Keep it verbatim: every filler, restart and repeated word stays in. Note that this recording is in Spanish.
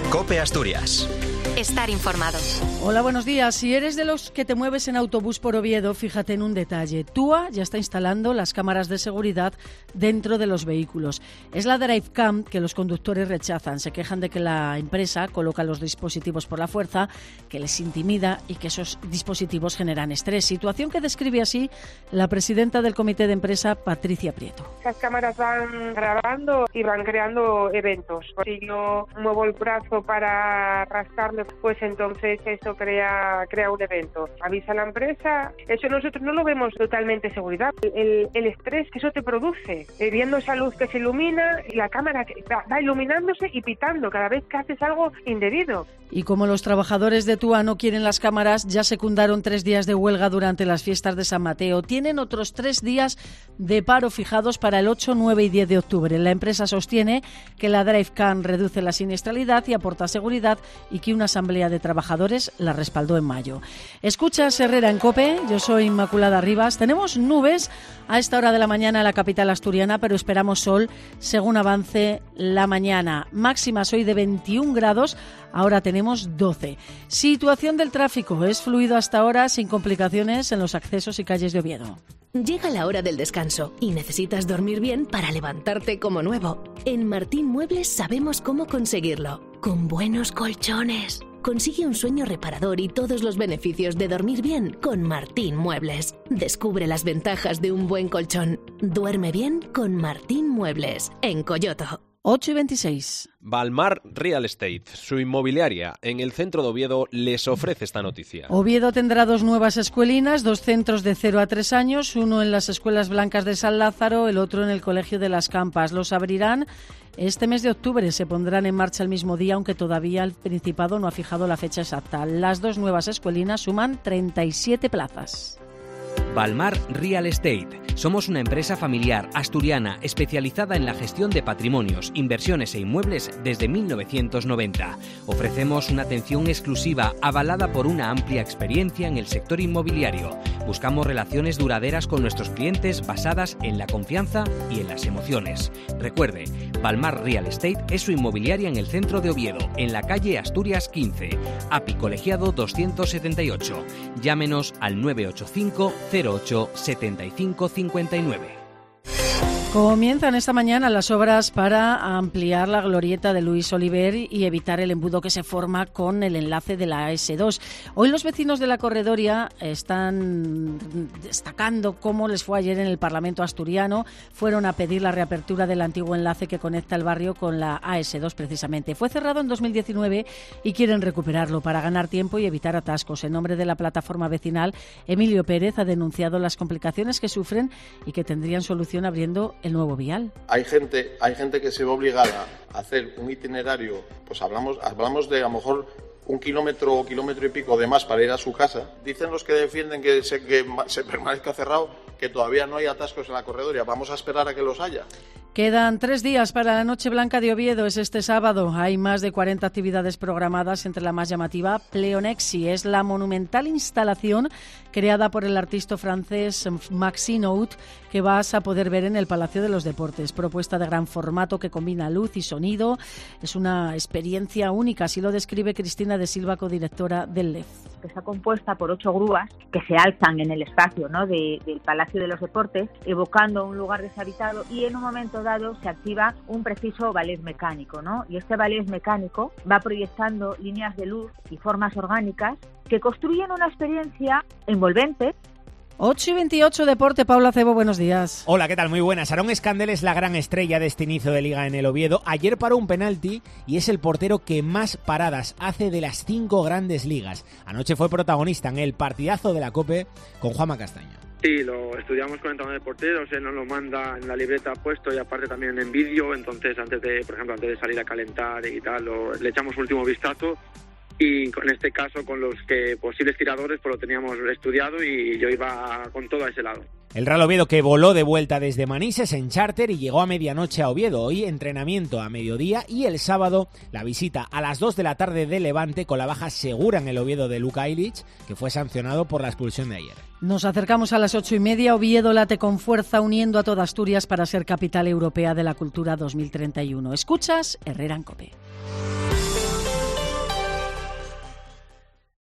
COPE Asturias. Estar informado. Hola, buenos días. Si eres de los que te mueves en autobús por Oviedo, fíjate en un detalle. TUA ya está instalando las cámaras de seguridad dentro de los vehículos. Es la DriveCam que los conductores rechazan. Se quejan de que la empresa coloca los dispositivos por la fuerza, que les intimida y que esos dispositivos generan estrés. Situación que describe así la presidenta del comité de empresa, Patricia Prieto. Las cámaras van grabando y van creando eventos. Si yo muevo el brazo para rascarme, pues entonces eso crea crea un evento. Avisa a la empresa. Eso nosotros no lo vemos totalmente seguridad. El, el estrés que eso te produce, eh, viendo esa luz que se ilumina y la cámara que va, va iluminándose y pitando cada vez que haces algo indebido. Y como los trabajadores de TUA no quieren las cámaras, ya secundaron tres días de huelga durante las fiestas de San Mateo. Tienen otros tres días de paro fijados para el ocho, nueve y diez de octubre. La empresa sostiene que la DriveCam reduce la siniestralidad y aporta seguridad y que una asamblea de trabajadores la respaldó en mayo. Escuchas Herrera en COPE, yo soy Inmaculada Rivas. Tenemos nubes a esta hora de la mañana en la capital asturiana, pero esperamos sol según avance la mañana. Máximas hoy de veintiún grados, ahora tenemos doce. Situación del tráfico, es fluido hasta ahora sin complicaciones en los accesos y calles de Oviedo. Llega la hora del descanso y necesitas dormir bien para levantarte como nuevo. En Martín Muebles sabemos cómo conseguirlo. Con buenos colchones. Consigue un sueño reparador y todos los beneficios de dormir bien con Martín Muebles. Descubre las ventajas de un buen colchón. Duerme bien con Martín Muebles, en Coyoto. ocho y veintiséis. Balmar Real Estate, su inmobiliaria en el centro de Oviedo, les ofrece esta noticia. Oviedo tendrá dos nuevas escuelinas, dos centros de cero a tres años, uno en las Escuelas Blancas de San Lázaro, el otro en el Colegio de las Campas. Los abrirán este mes de octubre, se pondrán en marcha el mismo día, aunque todavía el Principado no ha fijado la fecha exacta. Las dos nuevas escuelinas suman treinta y siete plazas. Balmar Real Estate. Somos una empresa familiar asturiana especializada en la gestión de patrimonios, inversiones e inmuebles desde mil novecientos noventa. Ofrecemos una atención exclusiva avalada por una amplia experiencia en el sector inmobiliario. Buscamos relaciones duraderas con nuestros clientes basadas en la confianza y en las emociones. Recuerde, Balmar Real Estate es su inmobiliaria en el centro de Oviedo, en la calle Asturias quince, A P I Colegiado doscientos setenta y ocho. Llámenos al nueve ocho cinco cero ocho siete cinco cincuenta y nueve. Comienzan esta mañana las obras para ampliar la glorieta de Luis Oliver y evitar el embudo que se forma con el enlace de la A ese dos. Hoy los vecinos de la Corredoria están destacando cómo les fue ayer en el Parlamento asturiano. Fueron a pedir la reapertura del antiguo enlace que conecta el barrio con la A ese dos precisamente. Fue cerrado en dos mil diecinueve y quieren recuperarlo para ganar tiempo y evitar atascos. En nombre de la plataforma vecinal, Emilio Pérez ha denunciado las complicaciones que sufren y que tendrían solución abriendo el nuevo vial. Hay gente, hay gente que se ve obligada a hacer un itinerario, pues hablamos, hablamos de a lo mejor un kilómetro o kilómetro y pico de más para ir a su casa. Dicen los que defienden que se, que se permanezca cerrado que todavía no hay atascos en la Corredoria. Vamos a esperar a que los haya. Quedan tres días para la Noche Blanca de Oviedo, es este sábado. Hay más de cuarenta actividades programadas, entre la más llamativa Pleonexi. Es la monumental instalación creada por el artista francés Maxime Naut que vas a poder ver en el Palacio de los Deportes. Propuesta de gran formato que combina luz y sonido. Es una experiencia única, así lo describe Cristina de Silva, codirectora del L E F. Que está compuesta por ocho grúas que se alzan en el espacio, ¿no?, de, del Palacio de los Deportes, evocando un lugar deshabitado, y en un momento dado se activa un preciso ballet mecánico, ¿no? Y este ballet mecánico va proyectando líneas de luz y formas orgánicas que construyen una experiencia envolvente. ocho y veintiocho, Deporte. Pablo Acebo, buenos días. Hola, ¿qué tal? Muy buenas. Aarón Escandel es la gran estrella de este inicio de Liga en el Oviedo. Ayer paró un penalti y es el portero que más paradas hace de las cinco grandes ligas. Anoche fue protagonista en el partidazo de la COPE con Juanma Castaño. Sí, lo estudiamos con el entrenador de porteros, él nos lo manda en la libreta puesto y aparte también en vídeo, entonces antes de, por ejemplo, antes de salir a calentar y tal, lo, le echamos un último vistazo. Y en este caso con los que posibles tiradores pues lo teníamos estudiado y yo iba con todo a ese lado. El Real Oviedo que voló de vuelta desde Manises en charter y llegó a medianoche a Oviedo. Hoy entrenamiento a mediodía y el sábado la visita a las dos de la tarde de Levante con la baja segura en el Oviedo de Luka Ilic, que fue sancionado por la expulsión de ayer. Nos acercamos a las ocho y media. Oviedo late con fuerza uniendo a toda Asturias para ser capital europea de la cultura dos mil treinta y uno. Escuchas Herrera en COPE.